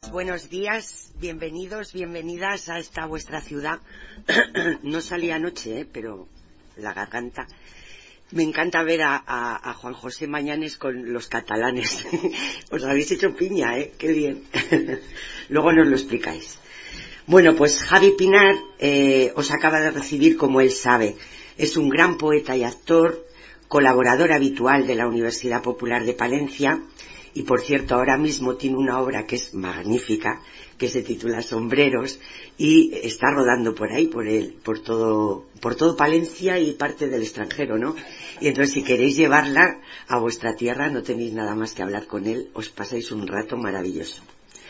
Buenos días, bienvenidos, bienvenidas a esta vuestra ciudad. No salí anoche, pero la garganta. Me encanta ver a Juan José Mañanes con los catalanes. Os habéis hecho piña, qué bien. Luego nos lo explicáis. Bueno, pues Javi Pinar os acaba de recibir como él sabe. Es un gran poeta y actor, colaborador habitual de la Universidad Popular de Palencia. Y por cierto, ahora mismo tiene una obra que es magnífica, que se titula Sombreros, y está rodando por ahí, por todo Palencia y parte del extranjero, ¿no? Y entonces, si queréis llevarla a vuestra tierra, no tenéis nada más que hablar con él, os pasáis un rato maravilloso.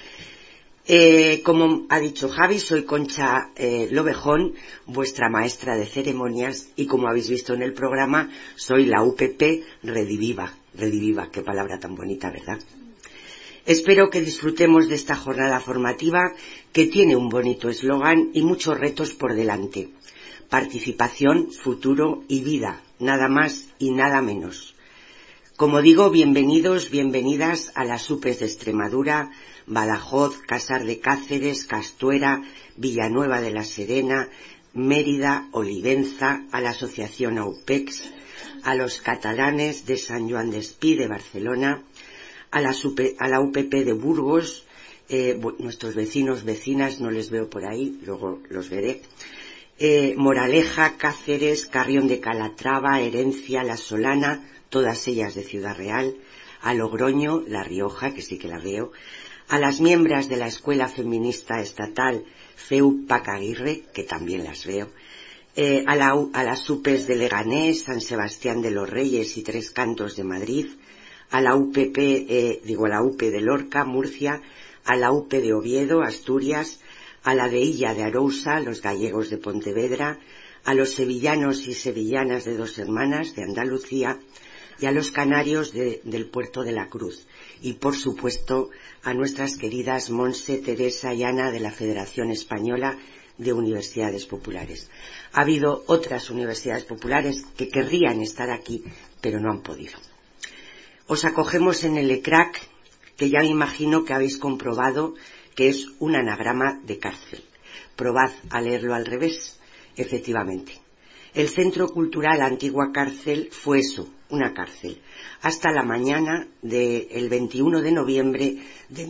Como ha dicho Javi, soy Concha Lobejón, vuestra maestra de ceremonias, y como habéis visto en el programa, soy la UPP Rediviva, qué palabra tan bonita, ¿verdad? Espero que disfrutemos de esta jornada formativa que tiene un bonito eslogan y muchos retos por delante. Participación, futuro y vida, nada más y nada menos. Como digo, bienvenidos, bienvenidas a las UPEs de Extremadura, Badajoz, Casar de Cáceres, Castuera, Villanueva de la Serena, Mérida, Olivenza, a la Asociación AUPEX, a los catalanes de San Joan d'Espí de Barcelona, a la UPP de Burgos, nuestros vecinos, vecinas, no les veo por ahí, luego los veré, Moraleja, Cáceres, Carrión de Calatrava, Herencia, La Solana, todas ellas de Ciudad Real, a Logroño, La Rioja, que sí que la veo, a las miembros de la Escuela Feminista Estatal FEU Pacaguirre, que también las veo, a las UPEs de Leganés, San Sebastián de los Reyes y Tres Cantos de Madrid, a la UPP, a la UP de Lorca, Murcia, a la UP de Oviedo, Asturias, a la de Illa de Arousa, los gallegos de Pontevedra, a los sevillanos y sevillanas de Dos Hermanas, de Andalucía, y a los canarios del Puerto de la Cruz. Y, por supuesto, a nuestras queridas Monse, Teresa y Ana de la Federación Española de Universidades Populares. Ha habido otras universidades populares que querrían estar aquí, pero no han podido. Os acogemos en el ECRAC, que ya me imagino que habéis comprobado que es un anagrama de cárcel. Probad a leerlo al revés. Efectivamente. El Centro Cultural Antigua Cárcel fue eso, una cárcel, hasta la mañana del 21 de noviembre de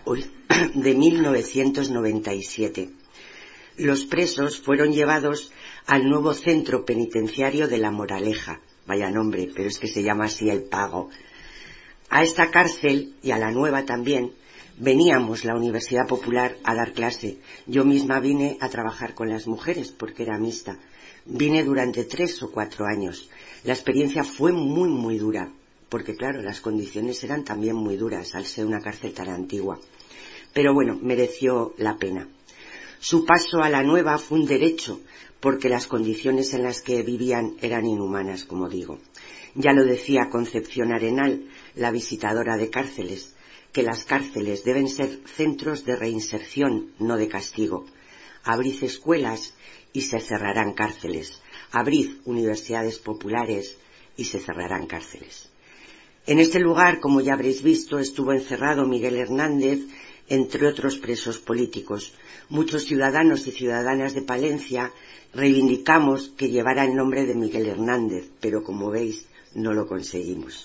1997. Los presos fueron llevados al nuevo centro penitenciario de La Moraleja. Vaya nombre, pero es que se llama así El Pago. A esta cárcel, y a la nueva también, veníamos la Universidad Popular a dar clase. Yo misma vine a trabajar con las mujeres porque era mixta. Vine durante 3 o 4 años. La experiencia fue muy, muy dura, porque claro, las condiciones eran también muy duras al ser una cárcel tan antigua. Pero bueno, mereció la pena. Su paso a la nueva fue un derecho, porque las condiciones en las que vivían eran inhumanas, como digo. Ya lo decía Concepción Arenal, la visitadora de cárceles, que las cárceles deben ser centros de reinserción, no de castigo. Abrid escuelas y se cerrarán cárceles. Abrid universidades populares y se cerrarán cárceles. En este lugar, como ya habréis visto, estuvo encerrado Miguel Hernández, entre otros presos políticos. Muchos ciudadanos y ciudadanas de Palencia reivindicamos que llevara el nombre de Miguel Hernández, pero como veis, no lo conseguimos.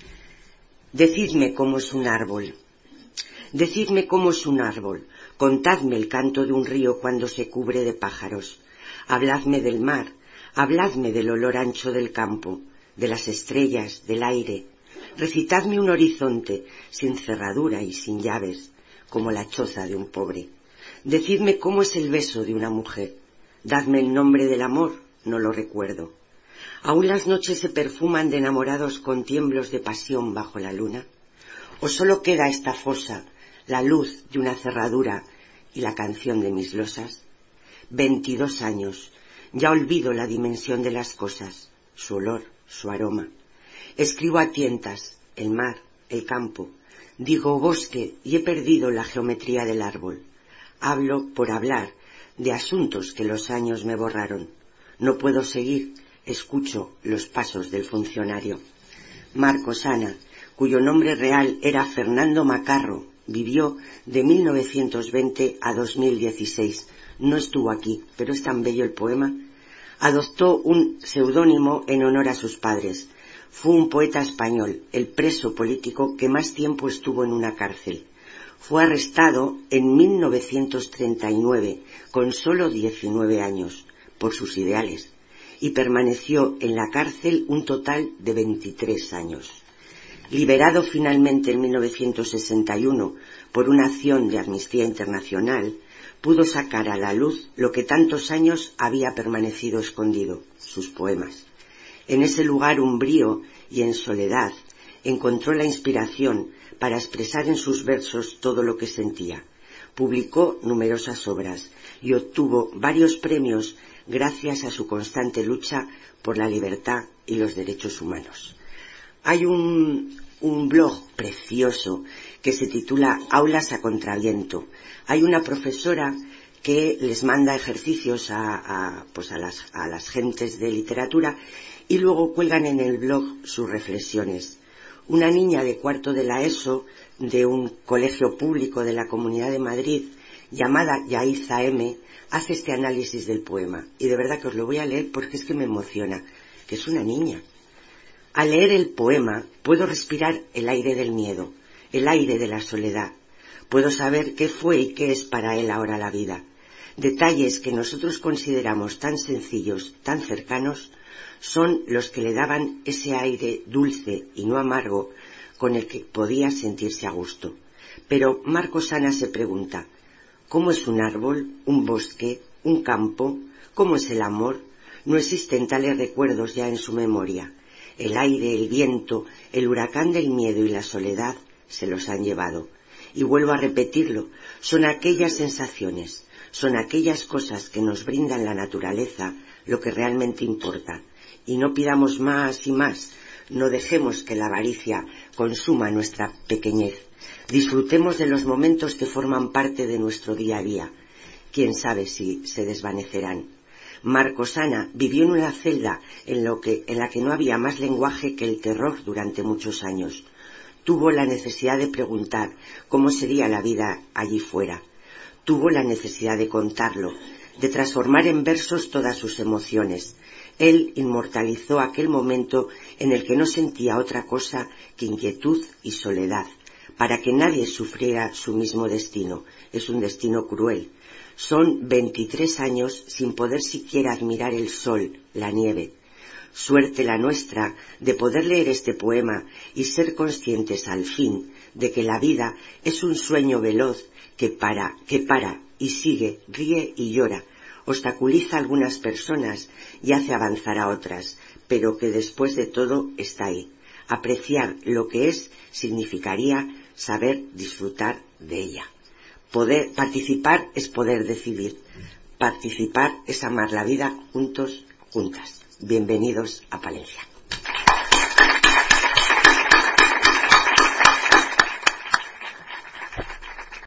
Decidme cómo es un árbol. Decidme cómo es un árbol. Contadme el canto de un río cuando se cubre de pájaros. Habladme del mar, habladme del olor ancho del campo, de las estrellas, del aire. Recitadme un horizonte sin cerradura y sin llaves, como la choza de un pobre. Decidme cómo es el beso de una mujer. Dadme el nombre del amor, no lo recuerdo. ¿Aún las noches se perfuman de enamorados con tiemblos de pasión bajo la luna? ¿O solo queda esta fosa, la luz de una cerradura y la canción de mis losas? 22 años, ya olvido la dimensión de las cosas, su olor, su aroma. Escribo a tientas, el mar, el campo, digo bosque y he perdido la geometría del árbol. Hablo por hablar de asuntos que los años me borraron. No puedo seguir, escucho los pasos del funcionario. Marcos Ana, cuyo nombre real era Fernando Macarro, vivió de 1920 a 2016. No estuvo aquí, pero es tan bello el poema. Adoptó un seudónimo en honor a sus padres. Fue un poeta español, el preso político que más tiempo estuvo en una cárcel. Fue arrestado en 1939, con solo 19 años, por sus ideales, y permaneció en la cárcel un total de 23 años. Liberado finalmente en 1961 por una acción de Amnistía Internacional, pudo sacar a la luz lo que tantos años había permanecido escondido, sus poemas. En ese lugar umbrío y en soledad encontró la inspiración para expresar en sus versos todo lo que sentía. Publicó numerosas obras y obtuvo varios premios gracias a su constante lucha por la libertad y los derechos humanos. Hay un blog precioso que se titula Aulas a Contraviento. Hay una profesora que les manda ejercicios a las gentes de literatura y luego cuelgan en el blog sus reflexiones. Una niña de cuarto de la ESO de un colegio público de la Comunidad de Madrid, llamada Yaiza M., hace este análisis del poema. Y de verdad que os lo voy a leer porque es que me emociona, que es una niña. Al leer el poema puedo respirar el aire del miedo, el aire de la soledad. Puedo saber qué fue y qué es para él ahora la vida. Detalles que nosotros consideramos tan sencillos, tan cercanos, son los que le daban ese aire dulce y no amargo con el que podía sentirse a gusto. Pero Marcos Sana se pregunta, ¿cómo es un árbol, un bosque, un campo? ¿Cómo es el amor? No existen tales recuerdos ya en su memoria. El aire, el viento, el huracán del miedo y la soledad se los han llevado. Y vuelvo a repetirlo, son aquellas sensaciones, son aquellas cosas que nos brindan la naturaleza lo que realmente importa. Y no pidamos más y más, no dejemos que la avaricia consuma nuestra pequeñez. Disfrutemos de los momentos que forman parte de nuestro día a día. Quién sabe si se desvanecerán. Marcos Sana vivió en una celda en la que no había más lenguaje que el terror durante muchos años. Tuvo la necesidad de preguntar cómo sería la vida allí fuera. Tuvo la necesidad de contarlo, de transformar en versos todas sus emociones. Él inmortalizó aquel momento en el que no sentía otra cosa que inquietud y soledad, para que nadie sufriera su mismo destino. Es un destino cruel. Son 23 años sin poder siquiera admirar el sol, la nieve. Suerte la nuestra de poder leer este poema y ser conscientes al fin de que la vida es un sueño veloz que para y sigue, ríe y llora, obstaculiza a algunas personas y hace avanzar a otras, pero que después de todo está ahí. Apreciar lo que es significaría saber disfrutar de ella. Participar es poder decidir. Participar es amar la vida juntos, juntas. Bienvenidos a Palencia.